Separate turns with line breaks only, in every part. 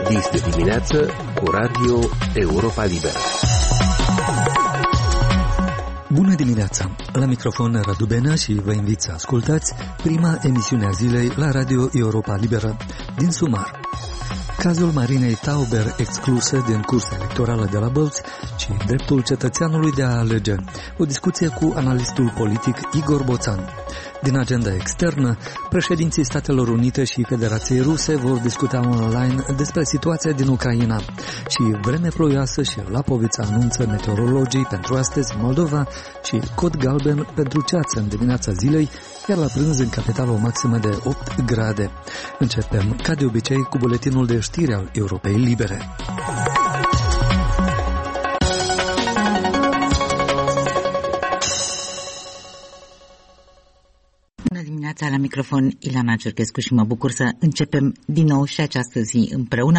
Dis de dimineață cu Radio Europa Liberă.
Bună dimineața! La microfon Radu Benea și vă invit să ascultați prima emisiune a zilei la Radio Europa Liberă din Sumar. Cazul Marinei Tauber exclusă din cursa electorală de la Bălți și dreptul cetățeanului de a alege. O discuție cu analistul politic Igor Boțan. Din agenda externă, președinții Statelor Unite și Federației Ruse vor discuta online despre situația din Ucraina și vreme ploioasă și lapoviță anunță meteorologii pentru astăzi în Moldova și cod galben pentru ceață în dimineața zilei, iar la prânz în capitală o maximă de 8 grade. Începem, ca de obicei, cu buletinul de știri al Europei Libere.
La microfon Ilana Ciurchescu și mă bucur să începem din nou și această zi împreună.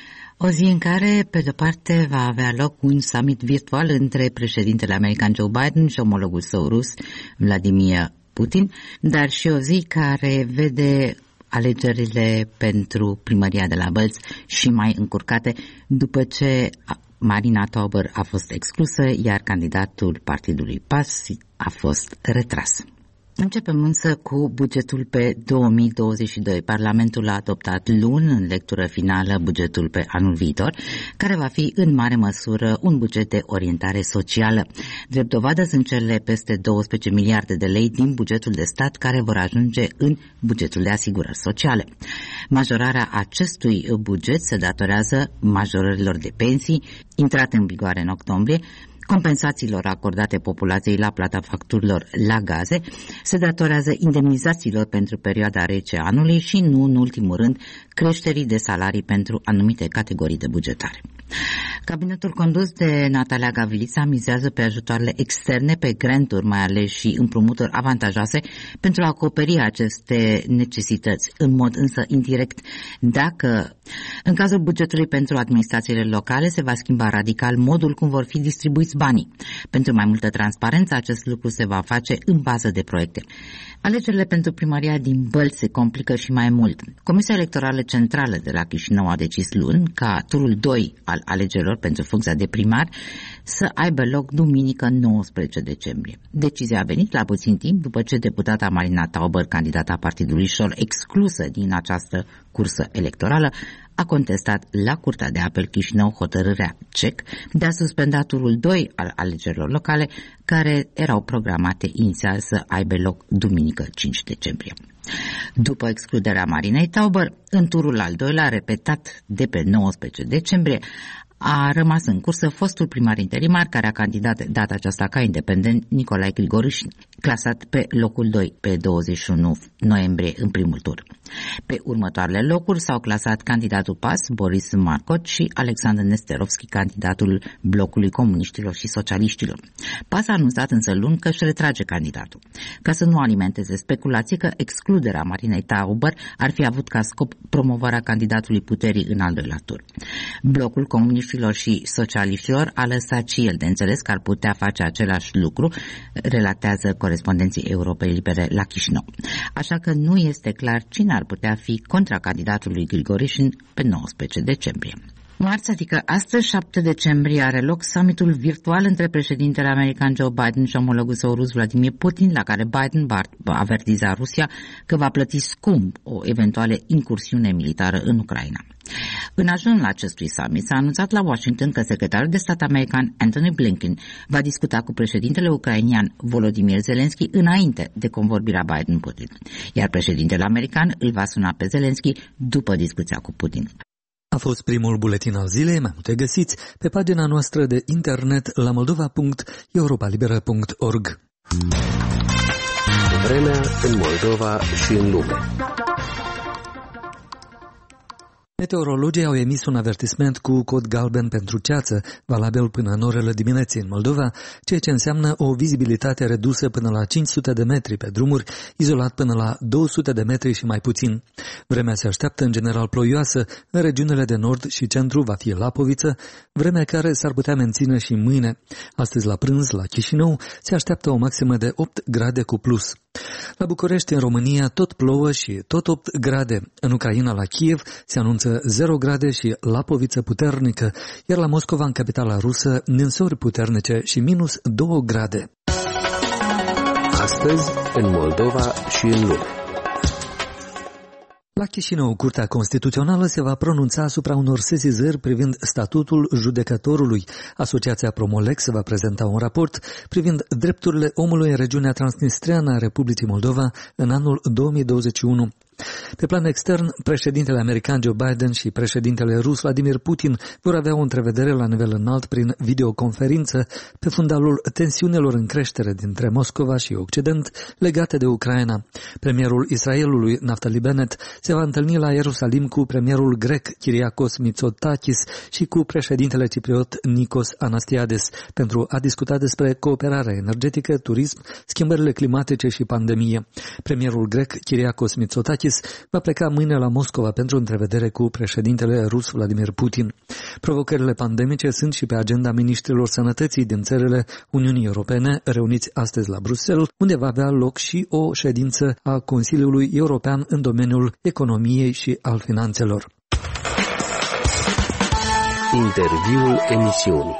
O zi în care, pe de-o parte, va avea loc un summit virtual între președintele american Joe Biden și omologul său rus, Vladimir Putin, dar și o zi care vede alegerile pentru primăria de la Bălți și mai încurcate după ce Marina Tauber a fost exclusă, iar candidatul partidului PAS a fost retras. Începem însă cu bugetul pe 2022. Parlamentul a adoptat luni în lectură finală bugetul pe anul viitor, care va fi în mare măsură un buget de orientare socială. Drept dovadă sunt cele peste 12 miliarde de lei din bugetul de stat care vor ajunge în bugetul de asigurări sociale. Majorarea acestui buget se datorează majorărilor de pensii, intrate în vigoare în octombrie, compensațiilor acordate populației la plata facturilor la gaze, se datorează indemnizațiilor pentru perioada rece anului și, nu în ultimul rând, creșterii de salarii pentru anumite categorii de bugetare. Cabinetul condus de Natalia Gavrița mizează pe ajutoarele externe, pe granturi mai ales și împrumuturi avantajoase pentru a acoperi aceste necesități, în mod însă indirect. Dacă în cazul bugetului pentru administrațiile locale se va schimba radical modul cum vor fi distribuiți banii. Pentru mai multă transparență, acest lucru se va face în bază de proiecte. Alegerile pentru primăria din Bălți se complică și mai mult. Comisia Electorală Centrală de la Chișinău a decis luni ca turul 2 al alegerilor pentru funcția de primar să aibă loc duminică 19 decembrie. Decizia a venit la puțin timp după ce deputata Marina Tauber, candidata partidului Șor, exclusă din această cursă electorală, a contestat la Curtea de Apel Chișinău hotărârea CEC de a suspenda turul 2 al alegerilor locale, care erau programate inițial să aibă loc duminică 5 decembrie. După excluderea Marinei Tauber, în turul al doilea, repetat de pe 19 decembrie, a rămas în cursă fostul primar interimar, care a candidat data aceasta ca independent, Nicolae Grigorișin, clasat pe locul 2 pe 21 noiembrie în primul tur. Pe următoarele locuri s-au clasat candidatul PAS, Boris Marcot, și Alexandru Nesterovski, candidatul blocului comuniștilor și socialiștilor. PAS a anunțat însă luni că își retrage candidatul, ca să nu alimenteze speculații că excluderea Marinei Tauber ar fi avut ca scop promovarea candidatului puterii în al doilea tur. Blocul comuniștilor și socialiștilor a lăsat și el de înțeles că ar putea face același lucru, relatează corespondenții Europei Libere la Chișinău. Așa că nu este clar cine ar putea fi contra candidatului Grigorișin pe 19 decembrie. Marți, adică astăzi, 7 decembrie, are loc summitul virtual între președintele american Joe Biden și omologul său rus Vladimir Putin, la care Biden va avertiza Rusia că va plăti scump o eventuală incursiune militară în Ucraina. În ajunul acestui summit s-a anunțat la Washington că secretarul de stat american Antony Blinken va discuta cu președintele ucrainian Volodymyr Zelensky înainte de convorbirea Biden-Putin, iar președintele american îl va suna pe Zelensky după discuția cu Putin.
A fost primul buletin al zilei, mai multe găsiți pe pagina noastră de internet la moldova.europalibera.org.
Vremea în Moldova și în lume.
Meteorologii au emis un avertisment cu cod galben pentru ceață, valabil până în orele dimineții în Moldova, ceea ce înseamnă o vizibilitate redusă până la 500 de metri pe drumuri, izolat până la 200 de metri și mai puțin. Vremea se așteaptă în general ploioasă, în regiunile de nord și centru va fi lapoviță, vremea care s-ar putea menține și mâine. Astăzi la prânz, la Chișinău, se așteaptă o maximă de 8 grade cu plus. La București, în România, tot plouă și tot 8 grade. În Ucraina, la Kiev, se anunță călduță 0 grade și lapoviță puternică, iar la Moscova, în capitala rusă, ninsori puternice și minus 2 grade.
Astăzi, în Moldova și în lume.
La Chișinău, Curtea Constituțională se va pronunța asupra unor sesizări privind statutul judecătorului. Asociația Promolex va prezenta un raport privind drepturile omului în regiunea transnistreană a Republicii Moldova în anul 2021. Pe plan extern, președintele american Joe Biden și președintele rus Vladimir Putin vor avea o întrevedere la nivel înalt prin videoconferință pe fundalul tensiunilor în creștere dintre Moscova și Occident legate de Ucraina. Premierul Israelului, Naftali Bennett, se va întâlni la Ierusalim cu premierul grec Kyriakos Mitsotakis și cu președintele cipriot Nikos Anastiades pentru a discuta despre cooperarea energetică, turism, schimbările climatice și pandemie. Premierul grec Kyriakos Mitsotakis va pleca mâine la Moscova pentru întrevedere cu președintele rus Vladimir Putin. Provocările pandemice sunt și pe agenda miniștrilor sănătății din țările Uniunii Europene, reuniți astăzi la Bruxelles, unde va avea loc și o ședință a Consiliului European în domeniul economiei și al finanțelor.
Interviul emisiunii.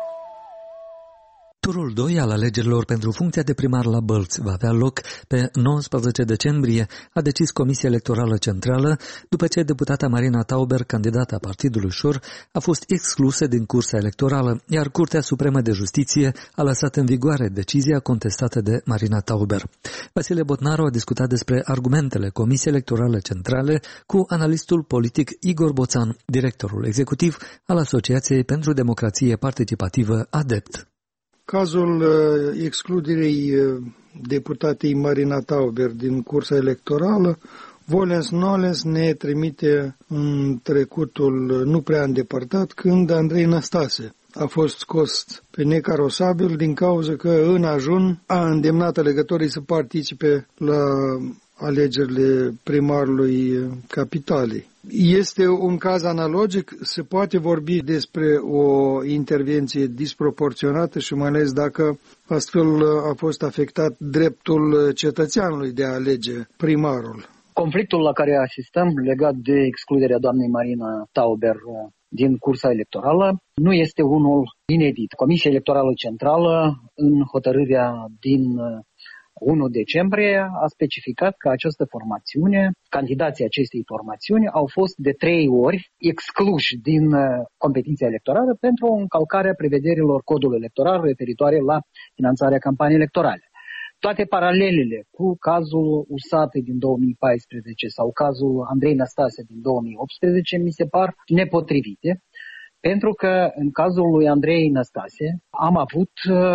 Turul 2 al alegerilor pentru funcția de primar la Bălți va avea loc pe 19 decembrie, a decis Comisia Electorală Centrală, după ce deputata Marina Tauber, candidata Partidului Șor, a fost exclusă din cursa electorală, iar Curtea Supremă de Justiție a lăsat în vigoare decizia contestată de Marina Tauber. Vasile Botnaru a discutat despre argumentele Comisiei Electorale Centrale cu analistul politic Igor Boțan, directorul executiv al Asociației pentru Democrație Participativă ADEPT.
Cazul excluderii deputatei Marina Tauber din cursa electorală, volens-nolens, ne trimite în trecutul nu prea îndepărtat, când Andrei Năstase a fost scos pe necarosabil din cauza că în ajun a îndemnat alegătorii să participe la alegerile primarului capitalei. Este un caz analogic, se poate vorbi despre o intervenție disproporționată și mai ales dacă astfel a fost afectat dreptul cetățeanului de a alege primarul.
Conflictul la care asistăm legat de excluderea doamnei Marina Tauber din cursa electorală nu este unul inedit. Comisia Electorală Centrală, în hotărârea din 1 decembrie, a specificat că această formațiune, candidații acestei formațiuni, au fost de 3 ori excluși din competiția electorală pentru o încălcare a prevederilor codului electoral referitoare la finanțarea campaniei electorale. Toate paralelele cu cazul USAPE din 2014 sau cazul Andrei Năstase din 2018 mi se par nepotrivite, pentru că în cazul lui Andrei Năstase am avut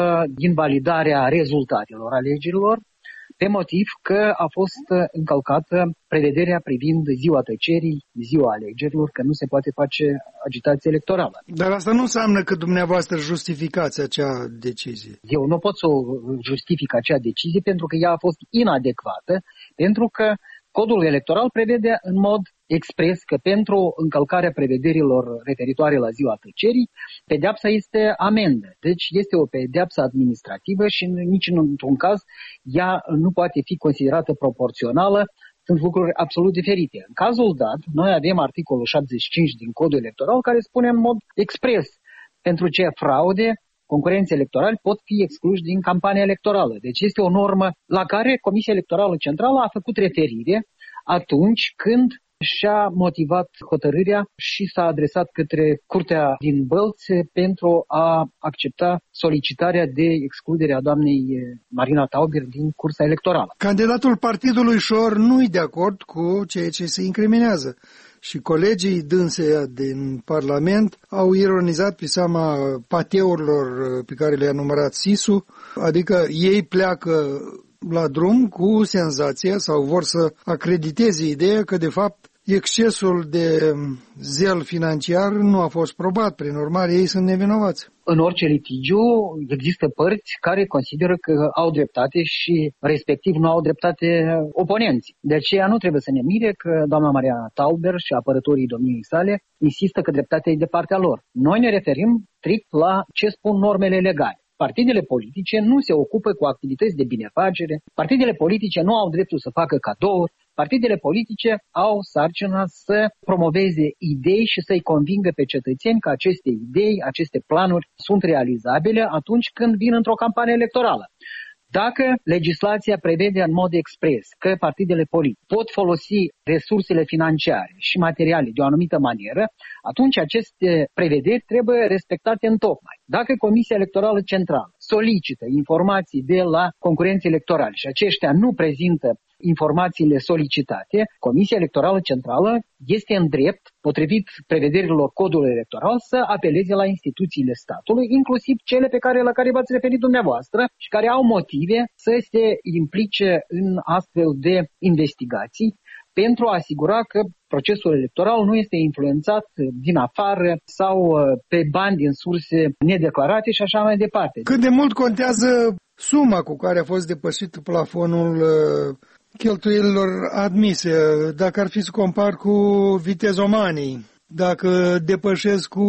invalidarea rezultatelor alegerilor pe motiv că a fost încălcată prevederea privind ziua tăcerii, ziua alegerilor, că nu se poate face agitație electorală.
Dar asta nu înseamnă că dumneavoastră justificați acea decizie.
Eu nu pot să justific acea decizie pentru că ea a fost inadecvată, pentru că codul electoral prevede în mod expres că pentru încălcarea prevederilor referitoare la ziua tăcerii, pedeapsa este amendă. Deci este o pedeapsă administrativă și nici într-un caz ea nu poate fi considerată proporțională. Sunt lucruri absolut diferite. În cazul dat, noi avem articolul 75 din codul electoral care spune în mod expres pentru ce fraude concurenții electorali pot fi excluși din campania electorală. Deci este o normă la care Comisia Electorală Centrală a făcut referire atunci când și-a motivat hotărârea și s-a adresat către Curtea din Bălți pentru a accepta solicitarea de excludere a doamnei Marina Tauber din cursa electorală.
Candidatul Partidului Șor nu e de acord cu ceea ce se incriminează și colegii dânseia din Parlament au ironizat pe seama pateurilor pe care le-a numărat SIS-ul, adică ei pleacă la drum cu senzația sau vor să acrediteze ideea că de fapt excesul de zel financiar nu a fost probat, prin urmare ei sunt nevinovați.
În orice litigiu există părți care consideră că au dreptate și respectiv nu au dreptate oponenții. De aceea nu trebuie să ne mire că doamna Maria Tauber și apărătorii domniei sale insistă că dreptatea e de partea lor. Noi ne referim strict la ce spun normele legale. Partidele politice nu se ocupă cu activități de binefacere, partidele politice nu au dreptul să facă cadouri, partidele politice au sarcina să promoveze idei și să-i convingă pe cetățeni că aceste idei, aceste planuri sunt realizabile atunci când vin într-o campanie electorală. Dacă legislația prevede în mod expres că partidele politice pot folosi resursele financiare și materiale de o anumită manieră, atunci aceste prevederi trebuie respectate întocmai. Dacă Comisia Electorală Centrală solicită informații de la concurenți electorali și aceștia nu prezintă informațiile solicitate, Comisia Electorală Centrală este în drept, potrivit prevederilor codului electoral, să apeleze la instituțiile statului, inclusiv cele la care v-ați referit dumneavoastră și care au motive să se implice în astfel de investigații pentru a asigura că procesul electoral nu este influențat din afară sau pe bani din surse nedeclarate și așa mai departe.
Cât de mult contează suma cu care a fost depășit plafonul cheltuielilor admise, dacă ar fi să compar cu vitezomanii, dacă depășesc cu,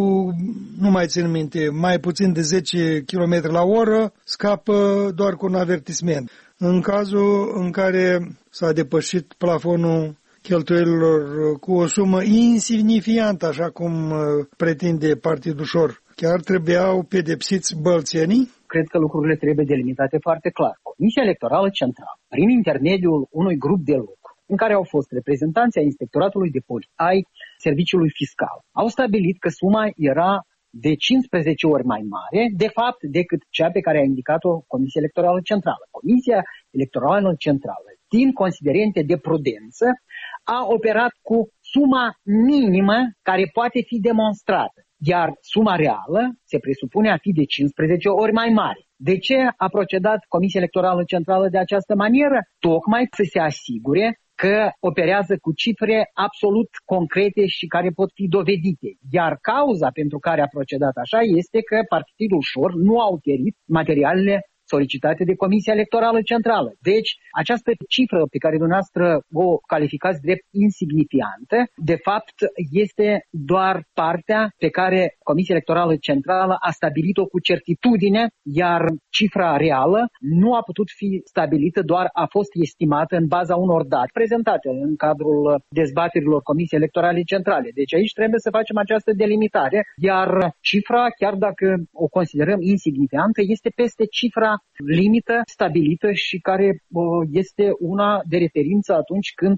nu mai țin minte, mai puțin de 10 km la oră, scapă doar cu un avertisment. În cazul în care s-a depășit plafonul cheltuielilor cu o sumă insignifiantă, așa cum pretinde Partidul Șor, chiar trebuiau pedepsiți bălțenii?
Cred că lucrurile trebuie delimitate foarte clar. Comisia Electorală Centrală, prin intermediul unui grup de lucru, în care au fost reprezentanții ai Inspectoratului de Poliție, ai Serviciului Fiscal, au stabilit că suma era de 15 ori mai mare, de fapt, decât cea pe care a indicat-o Comisia Electorală Centrală. Comisia Electorală Centrală, din considerente de prudență, a operat cu suma minimă care poate fi demonstrată, iar suma reală se presupune a fi de 15 ori mai mare. De ce a procedat Comisia Electorală Centrală de această manieră? Tocmai să se asigure că operează cu cifre absolut concrete și care pot fi dovedite. Iar cauza pentru care a procedat așa este că Partidul Șor nu a oferit materialele solicitate de Comisia Electorală Centrală. Deci, această cifră pe care dumneavoastră o calificați drept insignifiantă, de fapt, este doar partea pe care Comisia Electorală Centrală a stabilit-o cu certitudine, iar cifra reală nu a putut fi stabilită, doar a fost estimată în baza unor date prezentate în cadrul dezbaterilor Comisiei Electorale Centrale. Deci aici trebuie să facem această delimitare, iar cifra, chiar dacă o considerăm insignifiantă, este peste cifra limită stabilită și care este una de referință atunci când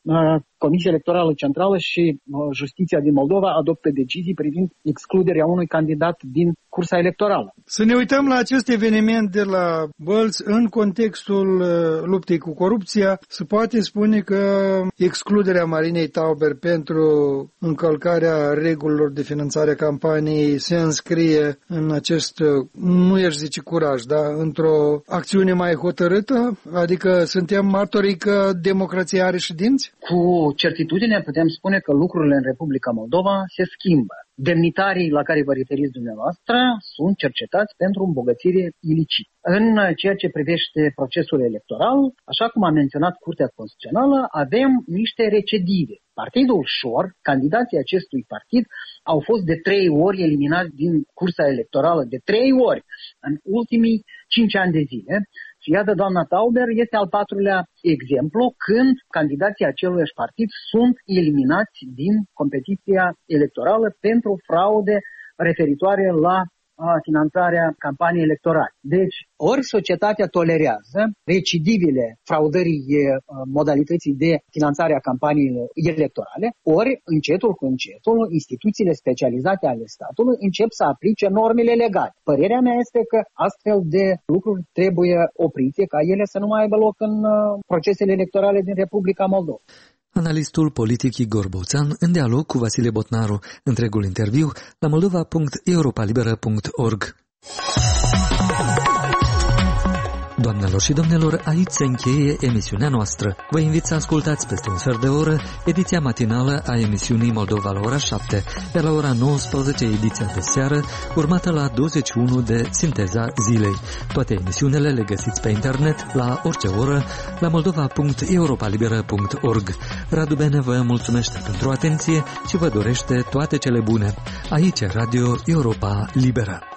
Comisia Electorală Centrală și Justiția din Moldova adoptă decizii privind excluderea unui candidat din cursa electorală.
Să ne uităm la acest eveniment de la Bălț în contextul luptei cu corupția. Se poate spune că excluderea Marinei Tauber pentru încălcarea regulilor de finanțare a campaniei se înscrie în acest, nu i-aș zice curaj, dar într-o acțiune mai hotărâtă? Adică suntem martorii că democrația are și dinți?
Cu certitudine putem spune că lucrurile în Republica Moldova se schimbă. Demnitarii la care vă referiți dumneavoastră sunt cercetați pentru îmbogățire ilicită. În ceea ce privește procesul electoral, așa cum a menționat Curtea Constituțională, avem niște recidive. Partidul Șor, candidații acestui partid, au fost de 3 ori eliminați din cursa electorală, de 3 ori în ultimii 5 ani de zile. Și iată, doamna Tauber este al 4-lea exemplu când candidații aceluiași partid sunt eliminați din competiția electorală pentru fraude referitoare la finanțarea campaniei electorale. Deci, ori societatea tolerează recidivile fraudării modalității de finanțare a campaniei electorale, ori încetul cu încetul instituțiile specializate ale statului încep să aplice normele legale. Părerea mea este că astfel de lucruri trebuie oprite, ca ele să nu mai aibă loc în procesele electorale din Republica Moldova.
Analistul politic Igor Boțan în dialog cu Vasile Botnaru, întregul interviu la moldova.europalibera.org. Doamnelor și domnilor, aici se încheie emisiunea noastră. Vă invit să ascultați peste un sfert de oră ediția matinală a emisiunii Moldova la ora 7, iar la ora 19 ediția de seară, urmată la 21 de Sinteza zilei. Toate emisiunile le găsiți pe internet la orice oră la moldova.europalibera.org. Radu Bene vă mulțumește pentru atenție și vă dorește toate cele bune. Aici Radio Europa Liberă.